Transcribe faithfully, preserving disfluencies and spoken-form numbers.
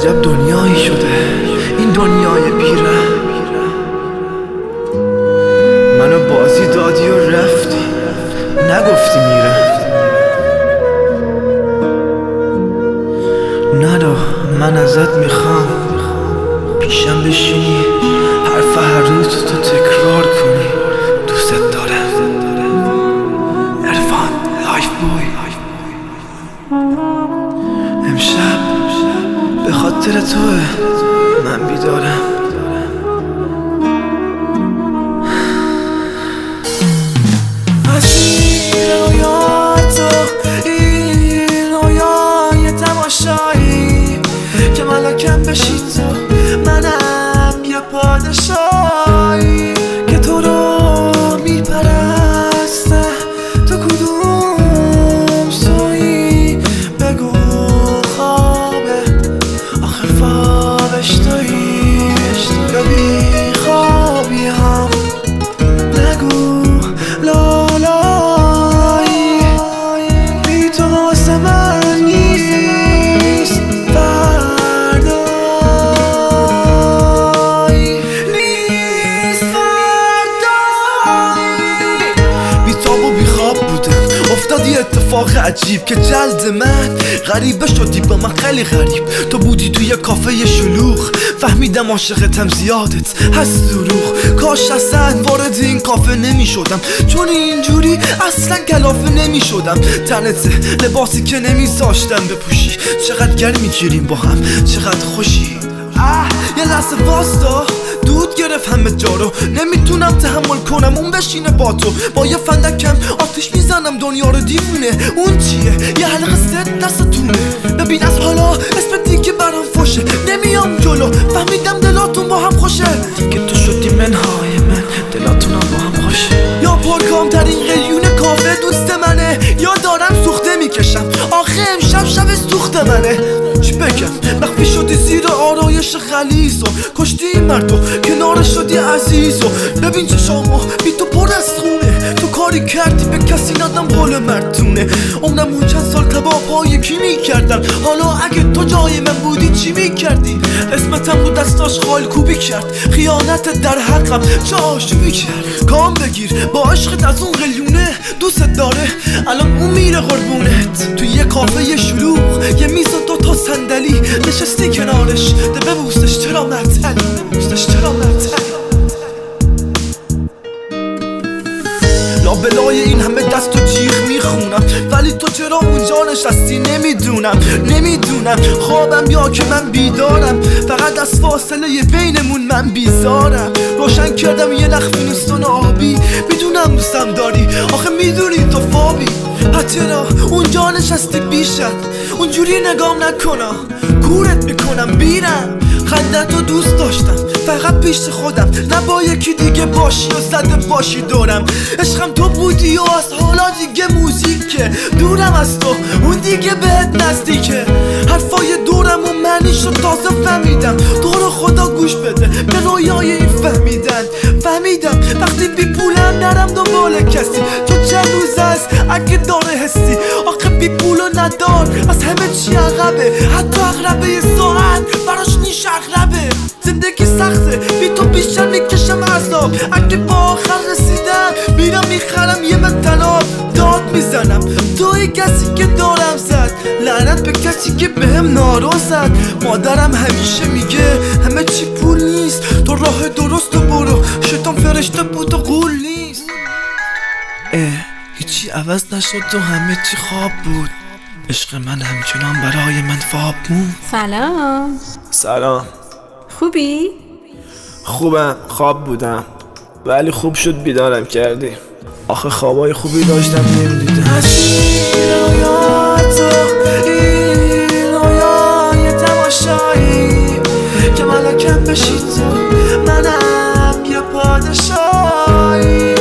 عجب دنیایی شده این دنیای بیره. منو بازی دادی و رفتی، نگفتی میره. ندو من ازت میخوام پیشم بشینی، حرف هر روز تو تکرار کنی. دوست دارم عرفان لایف بوی. امشب به خاطر توه من بیدارم. از این رویاتو، این رویای تماشایی که ملکم بشی تو، منم یه پادشاهی که تو رو میپرسته. تو کدوم سوی بگو خوابه، آخر خوابش تویی یا بی خوابی هم نگو لالایی. بی تو واسه من نیست فردایی، نیست فردایی. بی تاب و بی خواب بودم، افتاد یه اتفاق عجیب که جلد من غریبه شدی با من خیلی غریب. تو بودی توی کافه شلوغ، فهمیدم عاشقتم زیادت هست دروغ. کاش اصلا وارد این کافه نمی شدم، چون اینجوری اصلا کلافه نمی شدم. تنت لباسی که نمی زاشتم بپوشی، چقدر گرمی گیریم با هم، چقدر خوشی. اه یه لحظه واستا، دود گرفت همه جا رو، نمیتونم تحمل کنم اون بشینه با تو. با یه فندکم آتیش میزنم دنیا رو دیوونه. اون چیه؟ یه حلقه ست دستتونه. ببین از حالا اسم دیگه برام فوشه، نمیام جلو، فهمیدم دلاتون با هم خوشه. که تو شدی منهای من، دلاتون با هم خوشه. یا پرکام ترین قلیون کافه دوست منه، یا دارم سوخته میکشم آخه امشب شب سوخت منه. چی بگم مخفی شدی زیر آرایش غلیظ و کشتی این مردو کنار شدی عزیز. و ببین چشامو بی تو پر از خونه، تو کاری کردی به کسی ندم قول مردونه. عمرم اون چند سال کباب ها یکی میکردم، حالا اگه تو جای من بودی چی میکردی؟ اسمتم رو دستاش خال کوبی کرد، خیانت در حقم چه آشوبی کرد. کام بگیر با عشقت از اون قلیونه، دوست داره الان اون میره قربونت. توی یه کافه شلوغ، یه میز و دو تا صندلی، نشستی کنارش ده ببوسش چرا معطلی، ببوسش چرا معطلی. لابلای این همه دست و جیغ میخونم، ولی تو چرا اونجا نشستی نمیدونم. نمیدونم خوابم یا که من بیدارم، فقط از فاصله بینمون من بیزارم. روشن کردم یه نخ فینستون آبی، میدونم دوستم داری آخه میدونی تو فابی. پس چرا اونجا نشستی بیشت، اونجوری نگام نکنم، کورت میکنم بیرم. خندت رو دوست داشتم فقط پیش خودم، نه با یکی دیگه باشی و زده باشی دورم. عشقم تو بودی و از حالا دیگه موزیکه، دورم از تو اون دیگه بهت نزدیکه. حرفای دورم و معنیشو تازه فهمیدم، تو رو خدا گوش بده به رویای این فهمیدن. فهمیدم وقتی بی پولم نرم دنبال کسی، تو چند روز است اگه داره حسی. آخه بی پول و ندار از همه چی عقبه، حتی اغربه یه ساعت براش نیش اغربه. زندگی سخته بی تو بیشتر میکشم عذاب، اگه با آخر رسیدم میرم میخرم یه متناب. داد میزنم توی کسی که دارم زد، لعنت به کسی که بهم نارو زد. مادرم همیشه میگه همه چی پول نیست، تو راه درست برو، شیطان فرشته بود و قول نیست. اه هیچی عوض نشد و همه چی خواب بود، عشق من همچنان برای من فاب بود. سلام. سلام. خوبی؟ خوبم، خواب بودم ولی خوب شد بیدارم کردی. آخه خوابای خوبی داشتم نمیدیدم. از این رویاتو، این رویای تماشایی که ملکم بشی تو، منم یه پادشاهی